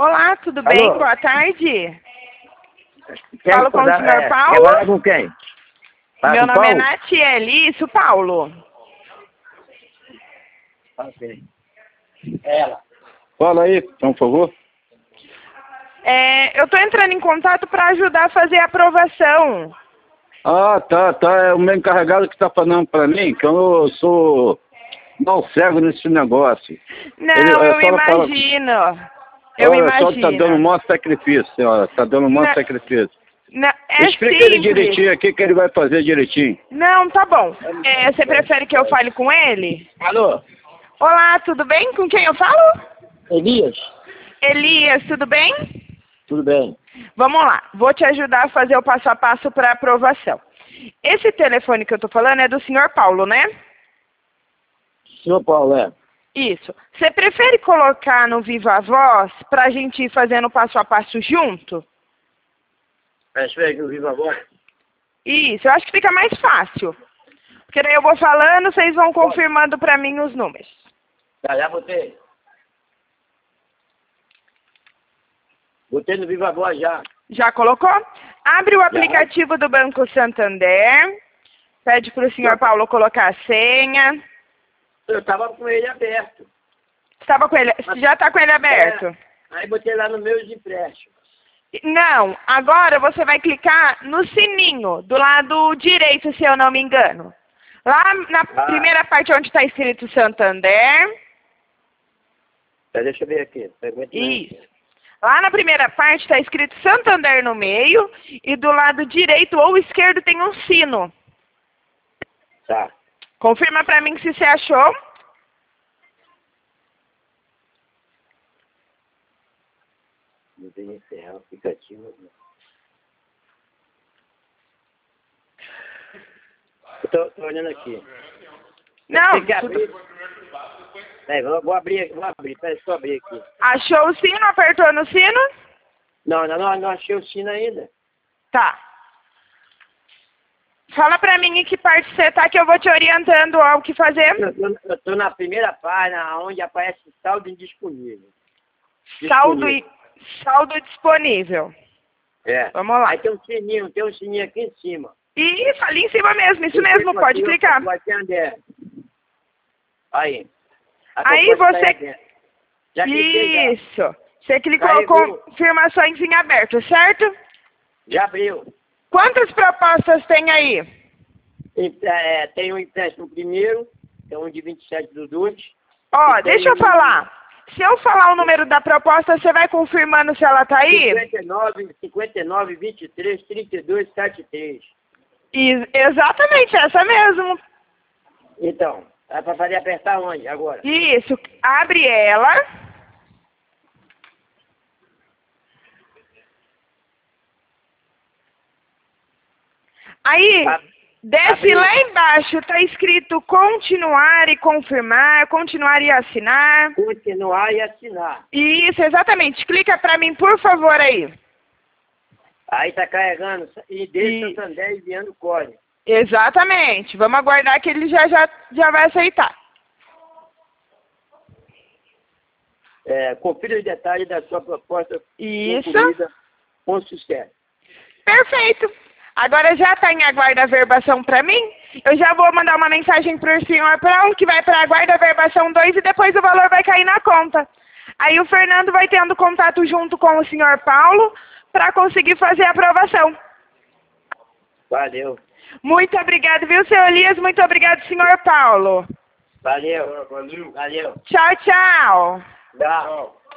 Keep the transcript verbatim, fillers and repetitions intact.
Olá, tudo Alô? bem? Boa tarde. Quem Falo com o dá- senhor é, Paulo? quer falar com quem? Fala Meu com nome é Paulo? Natiele, isso, Paulo. Ok. Ela. Fala aí, por favor. É, eu estou entrando em contato para ajudar a fazer a aprovação. Ah, tá, tá. É o meu encarregado que está falando para mim, que eu sou mal cego nesse negócio. Não, Ele- a eu senhora fala- imagino. Eu Olha, a senhora está dando um imagino. maior sacrifício, senhora. Está dando um maior Não. sacrifício. Não, é Explica ele simples. direitinho aqui que ele vai fazer direitinho. Não, tá bom. É, você prefere que eu fale com ele? Alô? Olá, tudo bem? Com quem eu falo? Elias? Elias, tudo bem? Tudo bem. Vamos lá, vou te ajudar a fazer o passo a passo para aprovação. Esse telefone que eu estou falando é do senhor Paulo, né? Senhor Paulo, é. Isso. Você prefere colocar no Viva Voz para a gente ir fazendo o passo a passo junto? Espera que eu vivo agora. Isso, eu acho que fica mais fácil. Porque daí eu vou falando, vocês vão confirmando para mim os números. Tá, já botei. Botei no Viva Voz já. Já colocou? Abre o aplicativo do Banco Santander. Pede para o senhor Paulo colocar a senha. Eu estava com ele aberto. Estava com ele, já está com ele aberto? É, aí botei lá no meus empréstimos. Não, agora você vai clicar no sininho, do lado direito, se eu não me engano. Lá na Ah. primeira parte onde está escrito Santander. Tá, deixa eu ver aqui. Pergunta Isso. Lá na primeira parte está escrito Santander no meio e do lado direito ou esquerdo tem um sino. Tá. Confirma para mim se você achou. Não tem encerrar o aplicativo. Eu tô, tô olhando aqui. Não, Tem que tudo- abrir. É, vou, vou abrir aqui, vou abrir. Peraí, deixa eu abrir aqui. achou o sino? Apertou no sino? Não, não, não, não achei o sino ainda. Tá. Fala para mim em que parte você tá que eu vou te orientando ao que fazer. Eu tô, eu tô na primeira página onde aparece saldo indisponível. Saldo, Disponível. e- saldo disponível. É. Vamos lá. Aí tem um sininho, tem um sininho aqui em cima. Isso, ali em cima mesmo, isso Eu mesmo, clico pode aqui, clicar. eu vou atender. Aí. A Aí proposta você- tá aí dentro. Já cliquei já. Isso. Você clicou Carregou. confirmações em aberto, certo? Já abriu. Quantas propostas tem aí? Tem, é, tem um empréstimo primeiro, tem um de vinte e sete do Dute. Ó, E tem deixa eu um- falar. Se eu falar o número da proposta, você vai confirmando se ela tá aí? cinquenta e nove, cinquenta e nove, vinte e três, trinta e dois, setenta e três. E- exatamente, essa mesmo. Então, é para fazer apertar onde agora? Isso, abre ela. Aí, A- desce abri. lá embaixo, tá escrito continuar e confirmar, continuar e assinar. Continuar e assinar. Isso, exatamente. Clica pra mim, por favor, aí. Aí tá carregando e deixa E- o Santander enviando o código. Exatamente. Vamos aguardar que ele já, já, já vai aceitar. É, confira os detalhes da sua proposta Isso. concluída com sucesso. Perfeito. Agora já está em aguardo a verbação para mim. Eu já vou mandar uma mensagem para o senhor Paulo, que vai para aguardo a verbação dois e depois o valor vai cair na conta. Aí o Fernando vai tendo contato junto com o senhor Paulo para conseguir fazer a aprovação. Valeu. Muito obrigado, viu, seu Elias? Muito obrigado, senhor Paulo. Valeu. Valeu. Valeu. Tchau, tchau. Tchau.